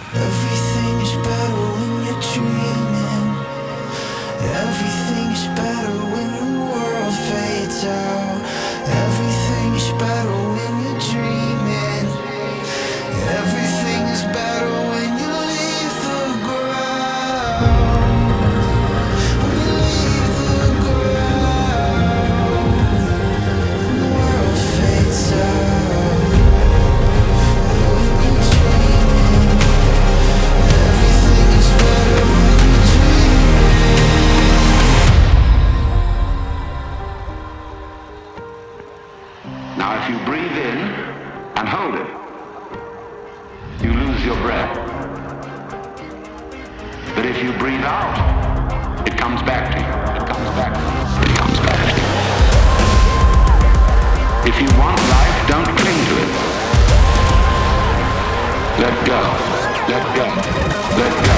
Everything is better when you're dreaming. Everything is better when the world fades out. Everything is better when you're dreaming. Everything is better when you leave the ground. When you leave the ground, the world fades out. When you're dreaming, everything is better when you're dreaming. Now, if you breathe in and hold it, you lose your breath. But if you breathe out, it comes back to you. It comes back to you. It comes back to you. If you want life, don't cling to it. Let go. Let go. Let go.